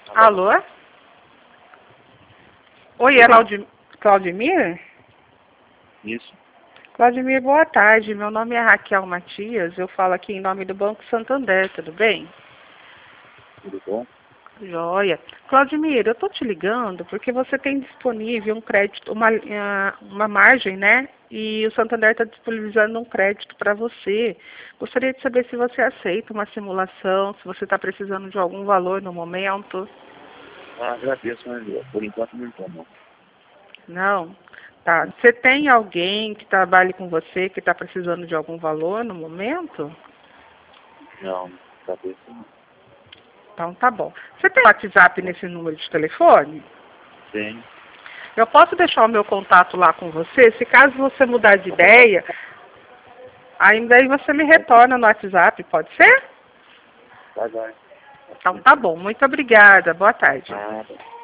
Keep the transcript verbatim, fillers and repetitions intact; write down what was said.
Alô? Oi, é Claudi... Claudimir? Isso. Claudimir, boa tarde. Meu nome é Raquel Matias. Eu falo aqui em nome do Banco Santander, tudo bem? Tudo bom? Joia. Claudimir, eu estou te ligando porque você tem disponível um crédito, uma, ah, uma margem, né? E o Santander está disponibilizando um crédito para você. Gostaria de saber se você aceita uma simulação, se você está precisando de algum valor no momento. Ah, agradeço, mas por enquanto não estou, não. Não? Tá. Você tem alguém que trabalhe com você que está precisando de algum valor no momento? Não, cabeça não. Então tá bom. Você tem WhatsApp nesse número de telefone? Tenho. Eu posso deixar o meu contato lá com você? Se caso você mudar de ideia, ainda aí você me retorna no WhatsApp, pode ser? Vai, vai. Então tá bom. Muito obrigada. Boa tarde. Nada.